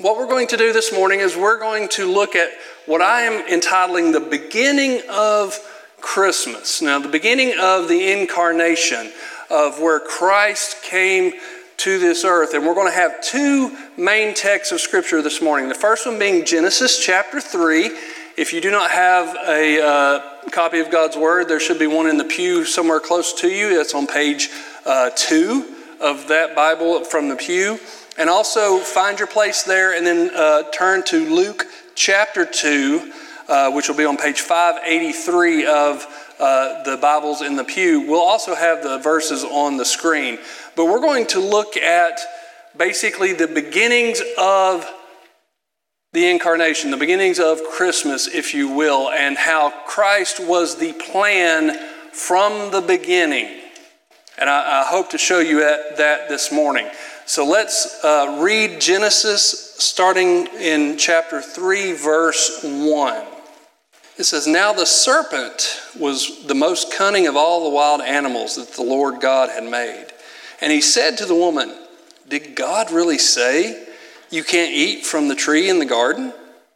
what we're going to do this morning is we're going to look at what I am entitling the beginning of Christmas. Now, the beginning of the incarnation, of where Christ came to this earth. And we're going to have two main texts of Scripture this morning. The first one being Genesis chapter 3. If you do not have a copy of God's Word, there should be one in the pew somewhere close to you. That's on page 2 of that Bible from the pew. And also find your place there and then turn to Luke chapter 2, which will be on page 583 of the Bibles in the pew. We'll also have the verses on the screen. But we're going to look at basically the beginnings of the incarnation, the beginnings of Christmas, if you will, and how Christ was the plan from the beginning. And I hope to show you that this morning. So let's read Genesis starting in chapter 3, verse 1. It says, "Now the serpent was the most cunning of all the wild animals that the Lord God had made. And he said to the woman, 'Did God really say you can't eat from the tree in the garden?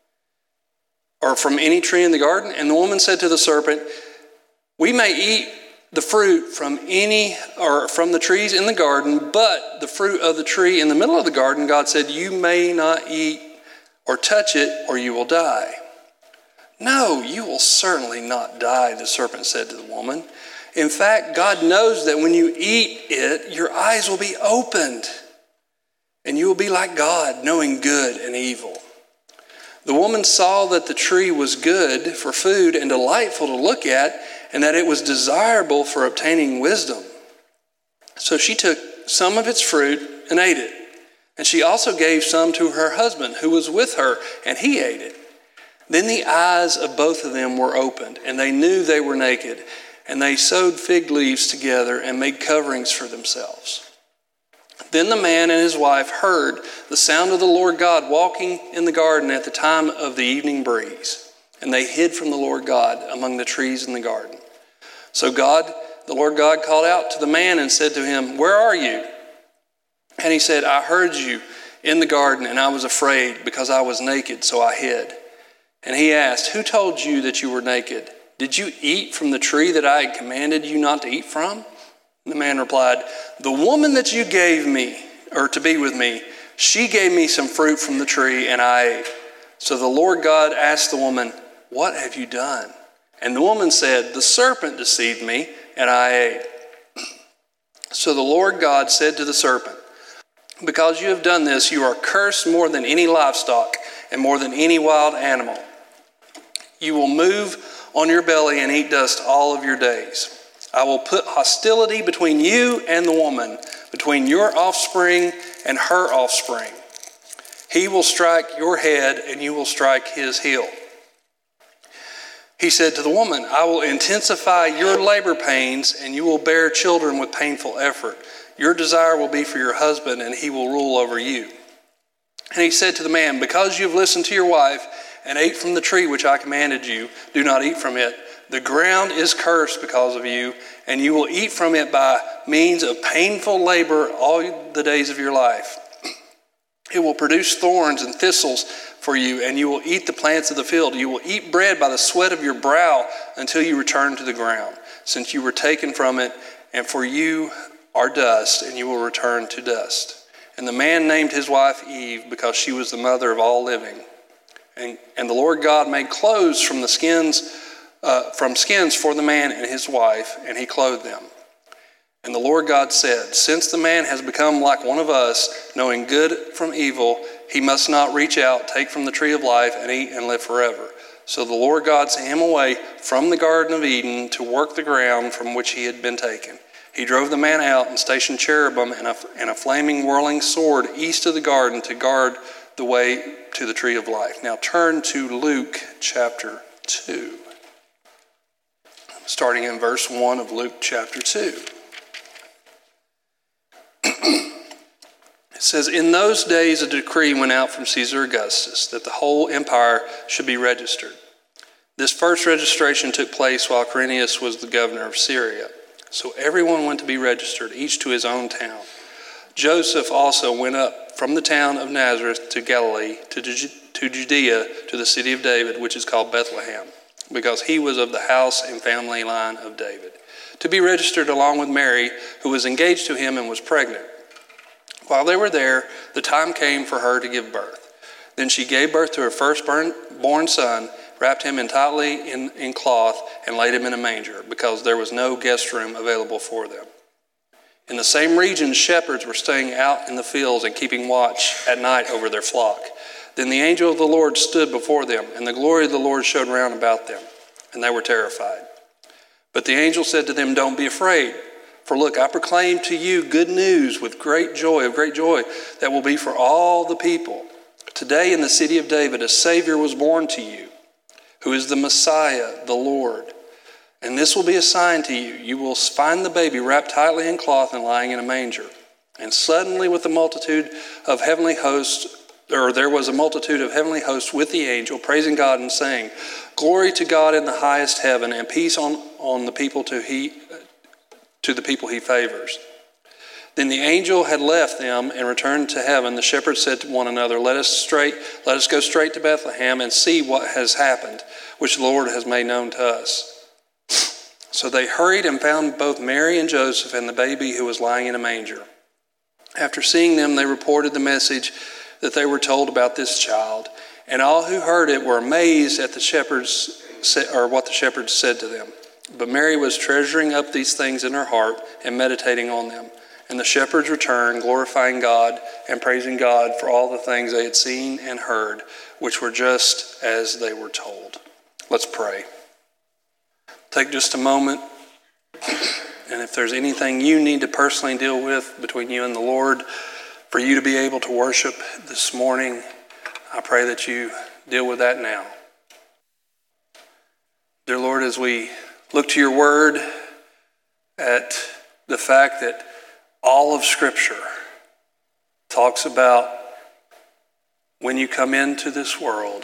Or from any tree in the garden?' And the woman said to the serpent, 'We may eat the fruit from the trees in the garden, but the fruit of the tree in the middle of the garden, God said, you may not eat or touch it, or you will die.' 'No, you will certainly not die,' the serpent said to the woman. 'In fact, God knows that when you eat it, your eyes will be opened, and you will be like God, knowing good and evil.' The woman saw that the tree was good for food and delightful to look at, and that it was desirable for obtaining wisdom. So she took some of its fruit and ate it. And she also gave some to her husband, who was with her, and he ate it. Then the eyes of both of them were opened, and they knew they were naked. And they sewed fig leaves together and made coverings for themselves. Then the man and his wife heard the sound of the Lord God walking in the garden at the time of the evening breeze. And they hid from the Lord God among the trees in the garden. So the Lord God called out to the man and said to him, 'Where are you?' And he said, 'I heard you in the garden, and I was afraid because I was naked, so I hid.' And he asked, 'Who told you that you were naked? Did you eat from the tree that I had commanded you not to eat from?' And the man replied, 'The woman that you gave me, or to be with me, she gave me some fruit from the tree, and I ate.' So the Lord God asked the woman, 'What have you done?' And the woman said, 'The serpent deceived me, and I ate.' So the Lord God said to the serpent, 'Because you have done this, you are cursed more than any livestock and more than any wild animal. You will move on your belly and eat dust all of your days. I will put hostility between you and the woman, between your offspring and her offspring. He will strike your head, and you will strike his heel.' He said to the woman, 'I will intensify your labor pains, and you will bear children with painful effort. Your desire will be for your husband, and he will rule over you.' And he said to the man, 'Because you have listened to your wife and ate from the tree which I commanded you, do not eat from it. The ground is cursed because of you, and you will eat from it by means of painful labor all the days of your life. It will produce thorns and thistles for you, and you will eat the plants of the field. You will eat bread by the sweat of your brow until you return to the ground, since you were taken from it, and for you are dust, and you will return to dust.' And the man named his wife Eve, because she was the mother of all living. And the Lord God made clothes from skins for the man and his wife, and he clothed them. And the Lord God said, 'Since the man has become like one of us, knowing good from evil, he must not reach out, take from the tree of life, and eat and live forever.' So the Lord God sent him away from the Garden of Eden to work the ground from which he had been taken. He drove the man out and stationed cherubim and a flaming whirling sword east of the garden to guard the way to the tree of life." Now turn to Luke chapter 2. Starting in verse 1 of Luke chapter 2. It says, "In those days a decree went out from Caesar Augustus that the whole empire should be registered. This first registration took place while Quirinius was the governor of Syria. So everyone went to be registered, each to his own town. Joseph also went up from the town of Nazareth to Galilee, to Judea, to the city of David, which is called Bethlehem, because he was of the house and family line of David, to be registered along with Mary, who was engaged to him and was pregnant. While they were there, the time came for her to give birth. Then she gave birth to her firstborn son, wrapped him tightly in cloth, and laid him in a manger, because there was no guest room available for them. In the same region, shepherds were staying out in the fields and keeping watch at night over their flock. Then the angel of the Lord stood before them, and the glory of the Lord shone round about them, and they were terrified. But the angel said to them, "Don't be afraid, for look, I proclaim to you good news of great joy that will be for all the people. Today in the city of David a Savior was born to you, who is the Messiah, the Lord. And this will be a sign to you. You will find the baby wrapped tightly in cloth and lying in a manger." And suddenly there was a multitude of heavenly hosts with the angel, praising God and saying, "Glory to God in the highest heaven, and peace on the people to the people he favors." Then the angel had left them and returned to heaven. The shepherds said to one another, Let us go straight to Bethlehem and see what has happened, which the Lord has made known to us." So they hurried and found both Mary and Joseph and the baby who was lying in a manger. After seeing them, they reported the message that they were told about this child, and all who heard it were amazed at what the shepherds said to them. But Mary was treasuring up these things in her heart and meditating on them. And the shepherds returned, glorifying God and praising God for all the things they had seen and heard, which were just as they were told. Let's pray. Take just a moment, and if there's anything you need to personally deal with between you and the Lord, for you to be able to worship this morning, I pray that you deal with that now. Dear Lord, as we look to your word, at the fact that all of Scripture talks about when you come into this world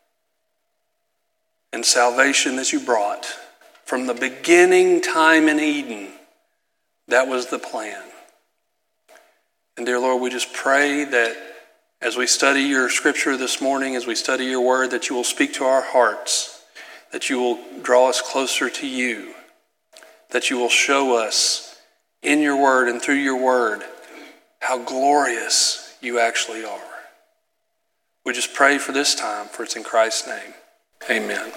and salvation that you brought from the beginning time in Eden, that was the plan. And dear Lord, we just pray that as we study your Scripture this morning, as we study your word, that you will speak to our hearts, that you will draw us closer to you, that you will show us in your word and through your word how glorious you actually are. We just pray for this time, for it's in Christ's name. Amen.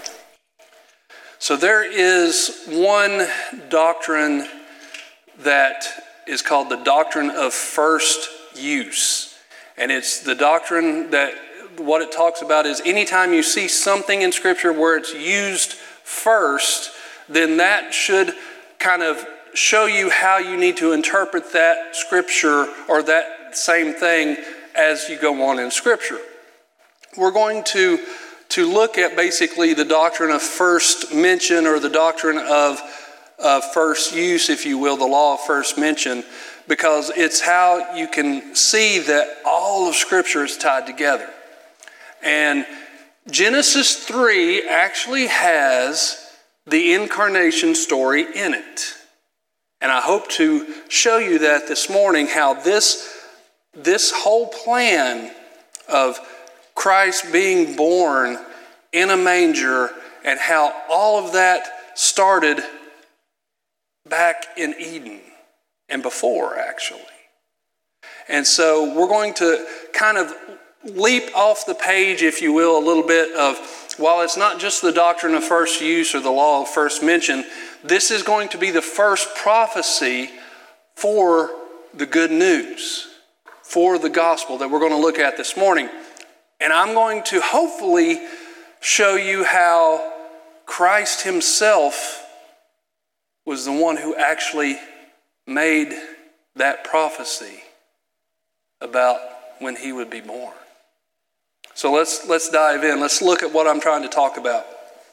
So there is one doctrine that is called the doctrine of first use. And it's the doctrine that what it talks about is anytime you see something in Scripture where it's used first, then that should kind of show you how you need to interpret that Scripture or that same thing as you go on in Scripture. We're going to look at basically the doctrine of first mention, or the doctrine of first use, if you will, the law of first mention, because it's how you can see that all of Scripture is tied together. And Genesis 3 actually has the incarnation story in it. And I hope to show you that this morning, how this whole plan of Christ being born in a manger and how all of that started back in Eden and before, actually. And so we're going to kind of leap off the page, if you will, a little bit of, while it's not just the doctrine of first use or the law of first mention, this is going to be the first prophecy for the good news, for the gospel that we're going to look at this morning. And I'm going to hopefully show you how Christ himself was the one who actually made that prophecy about when he would be born. So let's dive in. Let's look at what I'm trying to talk about.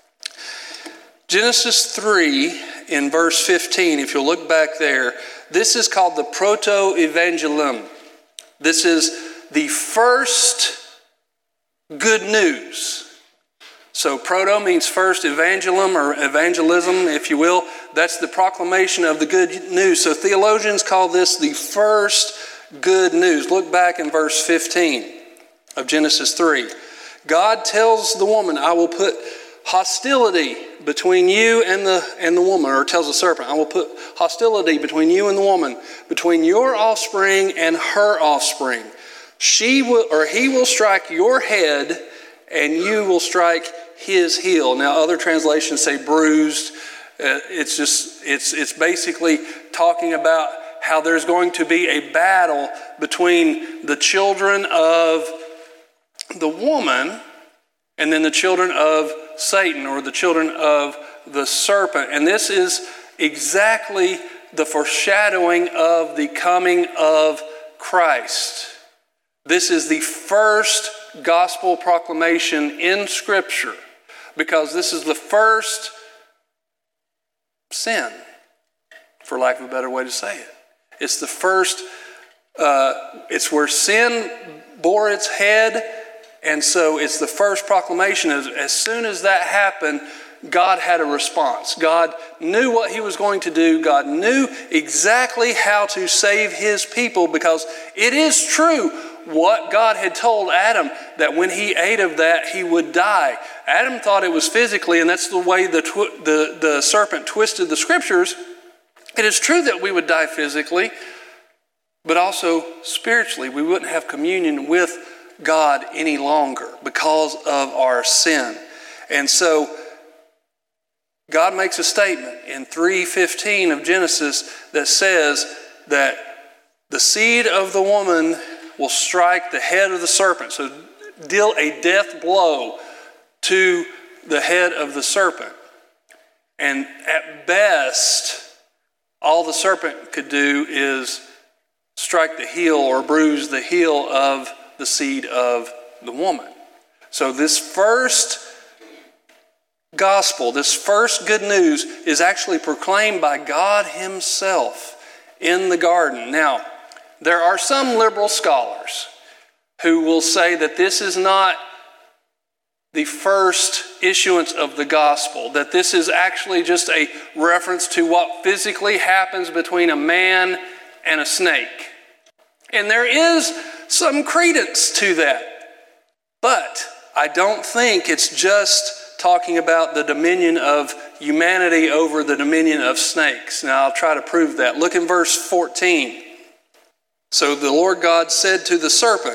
Genesis 3 in verse 15, if you'll look back there, this is called the proto-evangelium. This is the first good news. So proto means first, evangelium or evangelism, if you will. That's the proclamation of the good news. So theologians call this the first good news. Look back in verse 15 of Genesis 3. God tells the woman, I will put hostility between you and the woman, or tells the serpent, I will put hostility between you and the woman, between your offspring and her offspring. He will strike your head, and you will strike his heel. Now, other translations say bruised. It's basically talking about how there's going to be a battle between the children of the woman and then the children of Satan, or the children of the serpent. And this is exactly the foreshadowing of the coming of Christ. This is the first gospel proclamation in Scripture, because this is the first sin, for lack of a better way to say it. It's the first, it's where sin bore its head, and so it's the first proclamation. As soon as that happened, God had a response. God knew what he was going to do. God knew exactly how to save his people, because it is true what God had told Adam, that when he ate of that, he would die. Adam thought it was physically, and that's the way the serpent twisted the Scriptures. It is true that we would die physically, but also spiritually. We wouldn't have communion with God any longer because of our sin. And so God makes a statement in 3:15 of Genesis that says that the seed of the woman will strike the head of the serpent. So deal a death blow to the head of the serpent. And at best, all the serpent could do is strike the heel or bruise the heel of the seed of the woman. So this first gospel, this first good news, is actually proclaimed by God himself in the garden. Now, there are some liberal scholars who will say that this is not the first issuance of the gospel, that this is actually just a reference to what physically happens between a man and a snake. And there is some credence to that. But I don't think it's just talking about the dominion of humanity over the dominion of snakes. Now, I'll try to prove that. Look in verse 14. So the Lord God said to the serpent,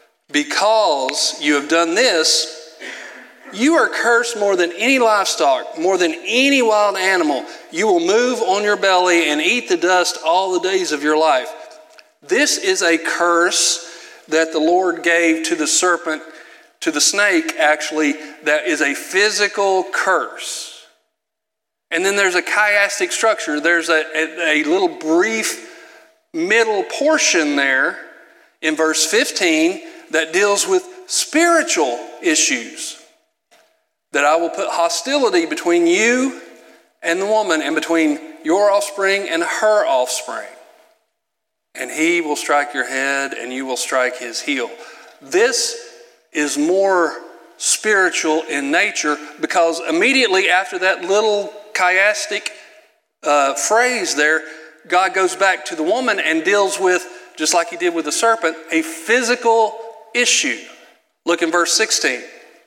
because you have done this, you are cursed more than any livestock, more than any wild animal. You will move on your belly and eat the dust all the days of your life. This is a curse that the Lord gave to the serpent, to the snake actually, that is a physical curse. And then there's a chiastic structure. There's a little brief middle portion there in verse 15 that deals with spiritual issues. That I will put hostility between you and the woman, and between your offspring and her offspring. And he will strike your head, and you will strike his heel. This is more spiritual in nature, because immediately after that little chiastic phrase there, God goes back to the woman and deals with, just like he did with the serpent, a physical issue. Look in verse 16.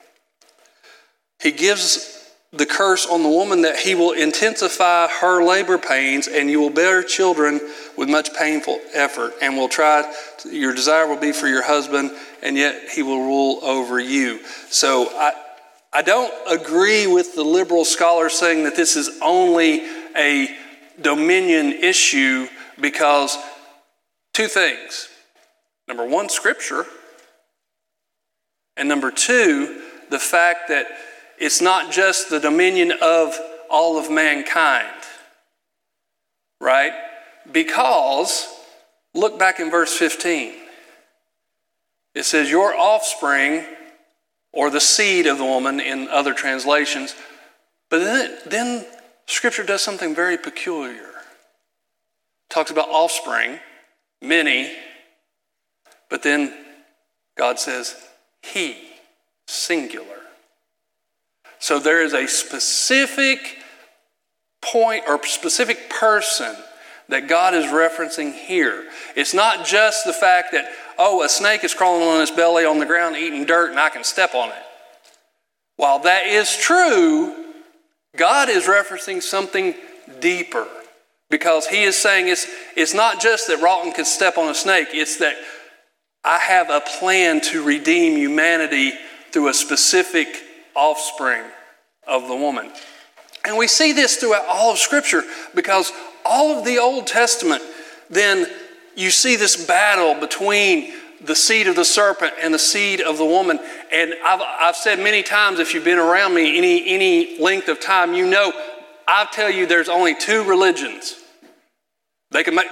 He gives the curse on the woman that he will intensify her labor pains, and you will bear children with much painful effort, and your desire will be for your husband, and yet he will rule over you. So I don't agree with the liberal scholars saying that this is only a dominion issue, because two things. Number one, Scripture. And number two, the fact that it's not just the dominion of all of mankind, right? Because, look back in verse 15. It says, your offspring, or the seed of the woman in other translations. But then Scripture does something very peculiar. It talks about offspring, many, but then God says, he, singular. So there is a specific point or specific person that God is referencing here. It's not just the fact that, oh, a snake is crawling on its belly on the ground eating dirt and I can step on it. While that is true, God is referencing something deeper, because he is saying it's not just that Rawton could step on a snake, it's that I have a plan to redeem humanity through a specific offspring of the woman. And we see this throughout all of Scripture, because all of the Old Testament, then you see this battle between the seed of the serpent and the seed of the woman. And I've said many times, if you've been around me any length of time, you know I tell you there's only two religions. They can make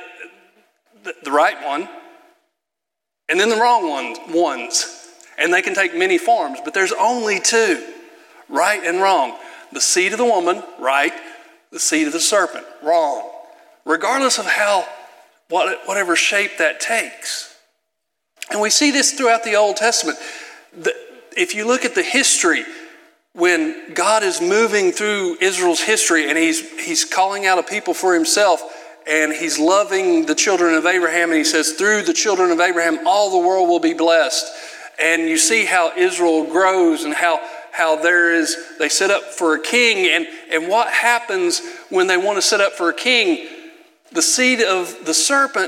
the right one and then the wrong ones. And they can take many forms, but there's only two, right and wrong. The seed of the woman, right. The seed of the serpent, wrong. Regardless of whatever shape that takes. And we see this throughout the Old Testament. If you look at the history, when God is moving through Israel's history and he's calling out a people for himself, and he's loving the children of Abraham, and he says, through the children of Abraham, all the world will be blessed. And you see how Israel grows and how they set up for a king. And what happens when they want to set up for a king? The seed of the serpent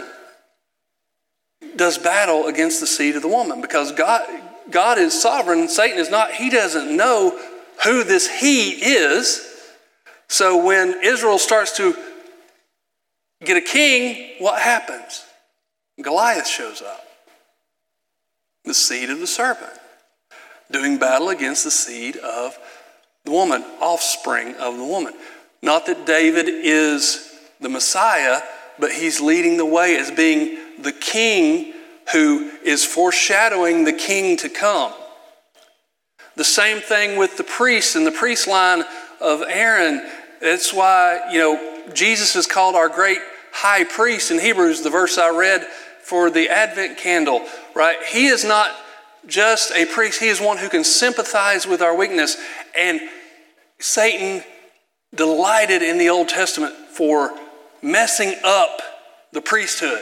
does battle against the seed of the woman, because God is sovereign. Satan is not. He doesn't know who this he is. So when Israel starts to get a king, what happens? Goliath shows up. The seed of the serpent, doing battle against the seed of the woman, offspring of the woman. Not that David is the Messiah, but he's leading the way as being the king who is foreshadowing the king to come. The same thing with the priests and the priest line of Aaron. That's why, Jesus is called our great high priest in Hebrews, the verse I read for the Advent candle, right? He is not just a priest. He is one who can sympathize with our weakness. And Satan delighted in the Old Testament for messing up the priesthood,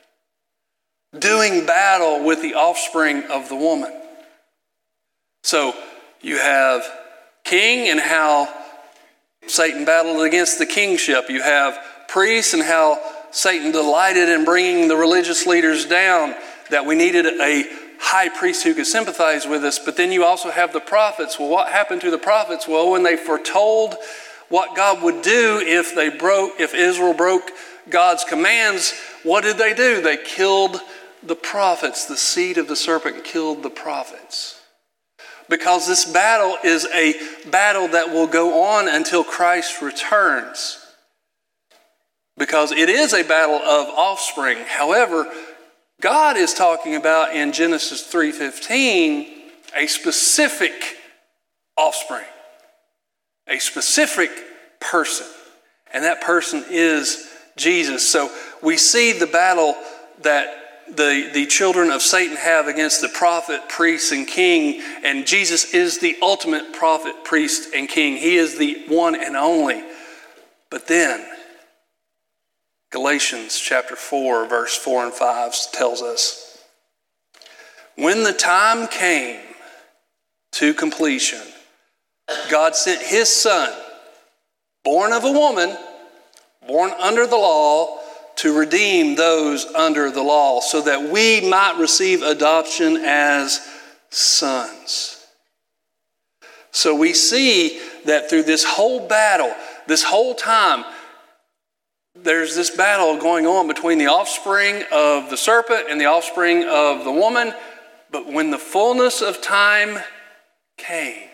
doing battle with the offspring of the woman. So you have king and how Satan battled against the kingship. You have priests and how Satan delighted in bringing the religious leaders down, that we needed a high priest who could sympathize with us. But then you also have the prophets. Well, what happened to the prophets? Well, when they foretold what God would do if Israel broke God's commands, what did they do? They killed the prophets. The seed of the serpent killed the prophets. Because this battle is a battle that will go on until Christ returns. Because it is a battle of offspring. However, God is talking about in Genesis 3:15 a specific offspring, a specific person, and that person is Jesus. So we see the battle that the children of Satan have against the prophet, priest, and king, and Jesus is the ultimate prophet, priest, and king. He is the one and only. But then Galatians chapter 4, verse 4 and 5 tells us, when the time came to completion, God sent his son, born of a woman, born under the law, to redeem those under the law, so that we might receive adoption as sons. So we see that through this whole battle, this whole time, there's this battle going on between the offspring of the serpent and the offspring of the woman. But when the fullness of time came,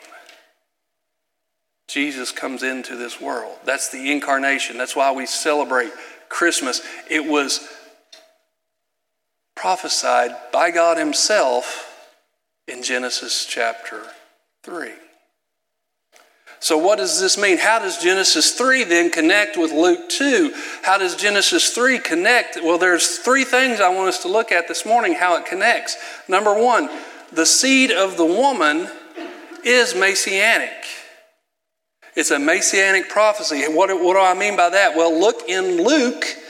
Jesus comes into this world. That's the incarnation. That's why we celebrate Christmas. It was prophesied by God himself in Genesis chapter 3. So what does this mean? How does Genesis 3 then connect with Luke 2? How does Genesis 3 connect? Well, there's three things I want us to look at this morning, how it connects. Number one, the seed of the woman is messianic. It's a messianic prophecy. What do I mean by that? Well, look in Luke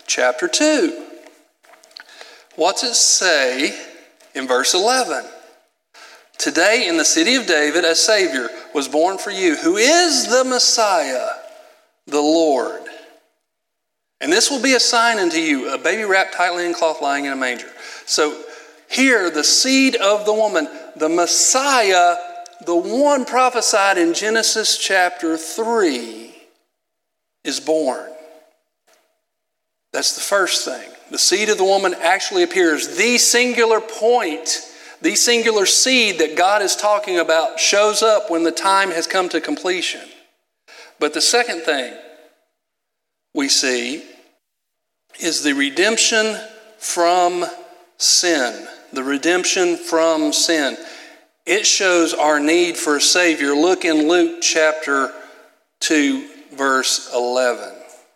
chapter 2. What's it say in verse 11? Today in the city of David a Savior was born for you, who is the Messiah, the Lord. And this will be a sign unto you, a baby wrapped tightly in cloth lying in a manger. So here, the seed of the woman, the Messiah, the one prophesied in Genesis chapter 3, is born. That's the first thing. The seed of the woman actually appears. The singular point, the singular seed that God is talking about shows up when the time has come to completion. But the second thing we see is the redemption from sin. The redemption from sin. It shows our need for a Savior. Look in Luke chapter 2, verse 11.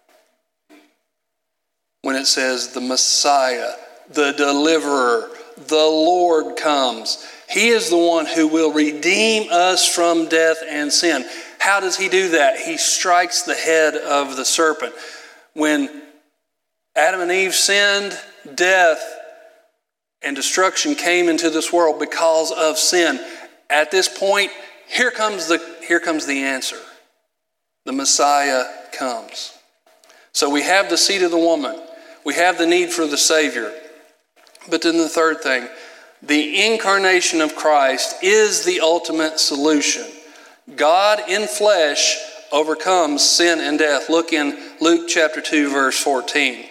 When it says the Messiah, the deliverer, the Lord comes. He is the one who will redeem us from death and sin. How does he do that? He strikes the head of the serpent. When Adam and Eve sinned, death and destruction came into this world because of sin. At this point, here comes the answer. The Messiah comes. So we have the seed of the woman. We have the need for the Savior. But then the third thing, the incarnation of Christ is the ultimate solution. God in flesh overcomes sin and death. Look in Luke chapter 2, verse 14.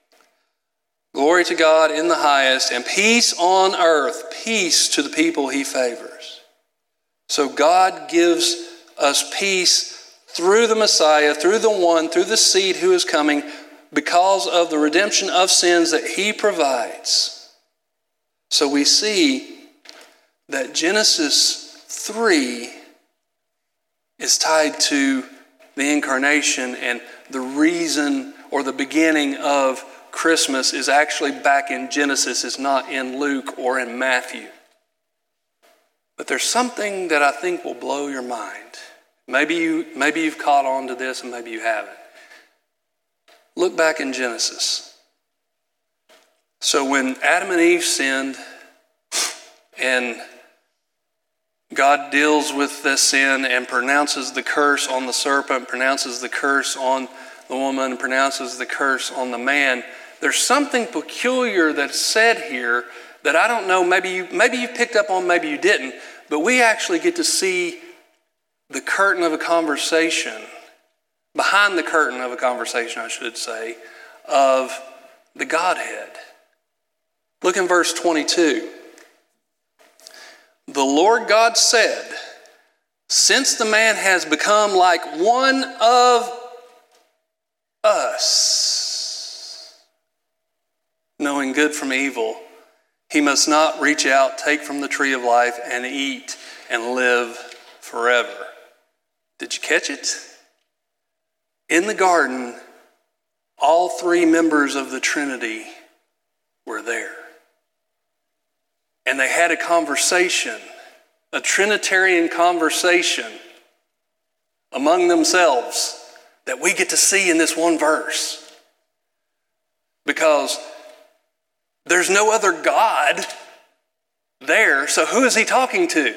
Glory to God in the highest, and peace on earth, peace to the people he favors. So God gives us peace through the Messiah, through the one, through the seed who is coming, because of the redemption of sins that he provides. So we see that Genesis 3 is tied to the incarnation, and the reason or the beginning of Christmas is actually back in Genesis. It's not in Luke or in Matthew. But there's something that I think will blow your mind. Maybe you've caught on to this and maybe you haven't. Look back in Genesis. So when Adam and Eve sinned and God deals with this sin and pronounces the curse on the serpent, pronounces the curse on the woman, pronounces the curse on the man, there's something peculiar that's said here that I don't know, maybe you picked up on, maybe you didn't, but we actually get to see the curtain of a conversation, behind the curtain of a conversation, I should say, of the Godhead. Look in verse 22. The Lord God said, since the man has become like one of us, knowing good from evil, he must not reach out, take from the tree of life, and eat and live forever. Did you catch it? In the garden, all three members of the Trinity were there. And they had a conversation, a Trinitarian conversation among themselves that we get to see in this one verse. Because there's no other God there, so who is he talking to?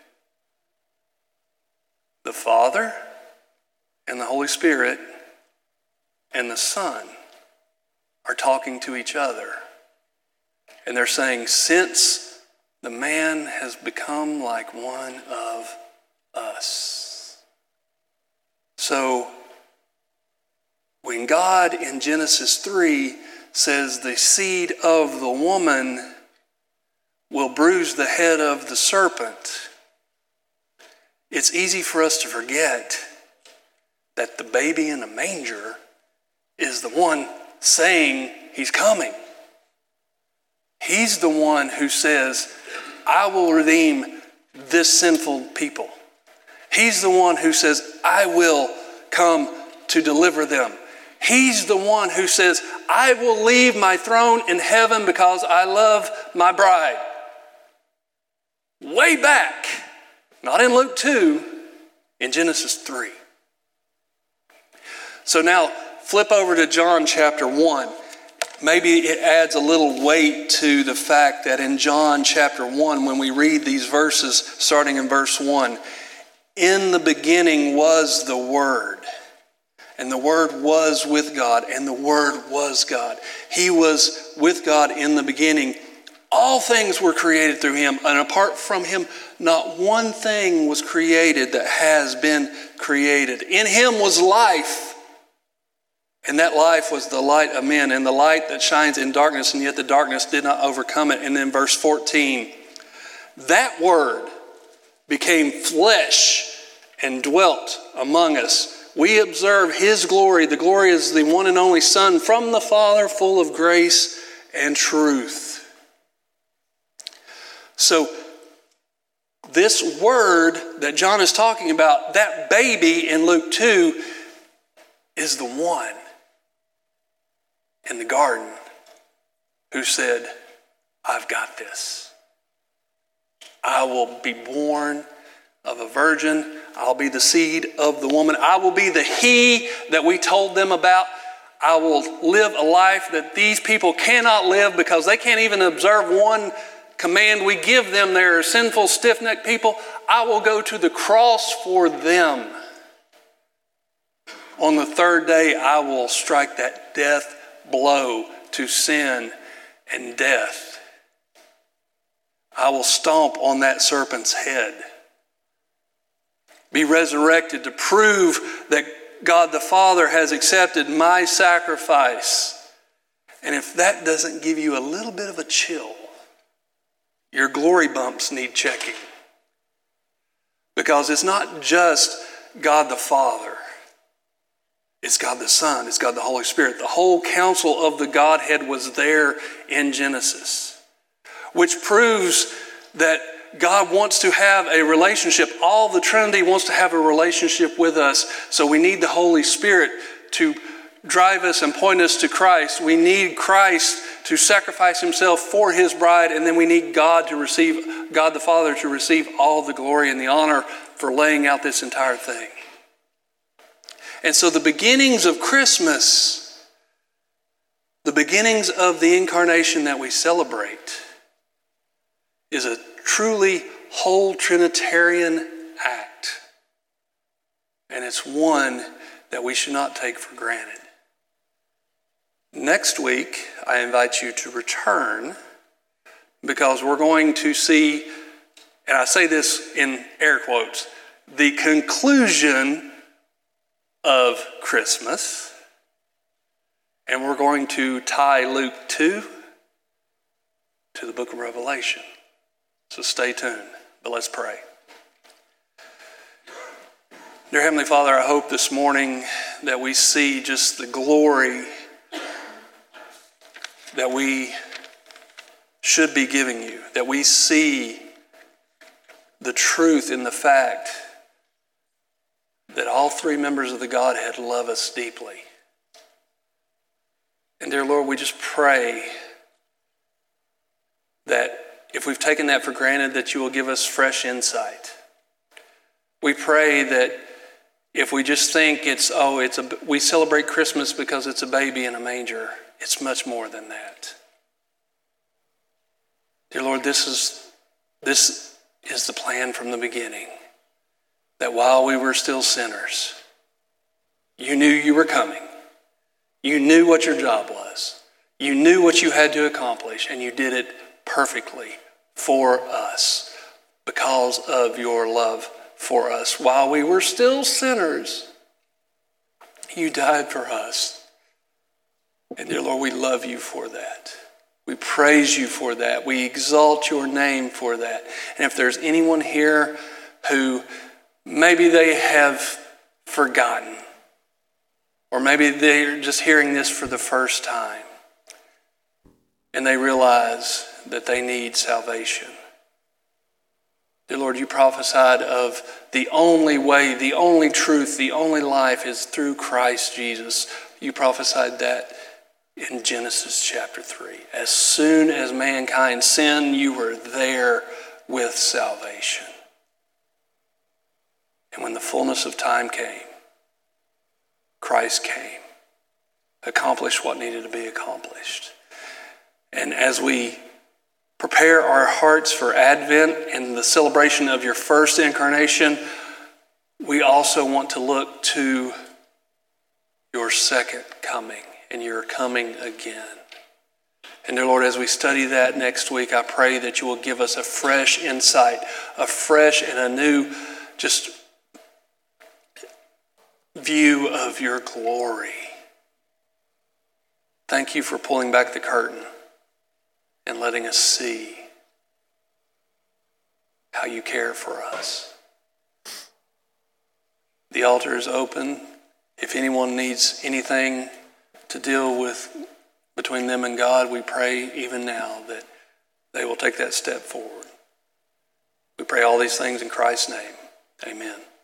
The Father and the Holy Spirit and the Son are talking to each other. And they're saying, since the man has become like one of us. So, when God in Genesis 3 says the seed of the woman will bruise the head of the serpent, it's easy for us to forget that the baby in the manger is the one saying he's coming. He's the one who says, I will redeem this sinful people. He's the one who says, I will come to deliver them. He's the one who says, I will leave my throne in heaven because I love my bride. Way back, not in Luke 2, in Genesis 3. So now flip over to John chapter 1. maybe it adds a little weight to the fact that in John chapter 1, when we read these verses starting in verse 1, in the beginning was the Word, and the Word was with God, and the Word was God. He was with God in the beginning. All things were created through him, and apart from him, not one thing was created that has been created. In him was life, and that life was the light of men, and the light that shines in darkness, and yet the darkness did not overcome it. And then verse 14, that Word became flesh and dwelt among us. We observe his glory. The glory is the one and only Son from the Father, full of grace and truth. So this Word that John is talking about, that baby in Luke 2, is the one in the garden who said, I've got this. I will be born of a virgin. I'll be the seed of the woman. I will be the he that we told them about. I will live a life that these people cannot live because they can't even observe one command we give them. They're sinful, stiff-necked people. I will go to the cross for them. On the third day, I will strike that death blow to sin and death. I will stomp on that serpent's head. Be resurrected to prove that God the Father has accepted my sacrifice. And if that doesn't give you a little bit of a chill, your glory bumps need checking. Because it's not just God the Father. It's God the Son. It's God the Holy Spirit. The whole counsel of the Godhead was there in Genesis, which proves that God wants to have a relationship. All the Trinity wants to have a relationship with us. So we need the Holy Spirit to drive us and point us to Christ. We need Christ to sacrifice himself for his bride, and then we need God the Father to receive all the glory and the honor for laying out this entire thing. And so the beginnings of Christmas, the beginnings of the incarnation that we celebrate, is a truly whole Trinitarian act. And it's one that we should not take for granted. Next week, I invite you to return because we're going to see, and I say this in air quotes, the conclusion of Christmas. And we're going to tie Luke 2 to the book of Revelation. So stay tuned, but let's pray. Dear Heavenly Father, I hope this morning that we see just the glory that we should be giving you, that we see the truth in the fact that all three members of the Godhead love us deeply. And dear Lord, we just pray that if we've taken that for granted, that you will give us fresh insight. We pray that if we just think we celebrate Christmas because it's a baby in a manger, it's much more than that. Dear Lord, this is the plan from the beginning, that while we were still sinners, you knew you were coming. You knew what your job was. You knew what you had to accomplish, and you did it perfectly for us because of your love for us. While we were still sinners, you died for us. And dear Lord, we love you for that. We praise you for that. We exalt your name for that. And if there's anyone here who maybe they have forgotten, or maybe they're just hearing this for the first time, and they realize that they need salvation. Dear Lord, you prophesied of the only way, the only truth, the only life is through Christ Jesus. You prophesied that in Genesis chapter 3. As soon as mankind sinned, you were there with salvation. And when the fullness of time came, Christ came, accomplish what needed to be accomplished. And as we prepare our hearts for Advent and the celebration of your first incarnation, we also want to look to your second coming and your coming again. And dear Lord, as we study that next week, I pray that you will give us a fresh insight, a fresh and a new just view of your glory. Thank you for pulling back the curtain and letting us see how you care for us. The altar is open. If anyone needs anything to deal with between them and God, we pray even now that they will take that step forward. We pray all these things in Christ's name. Amen.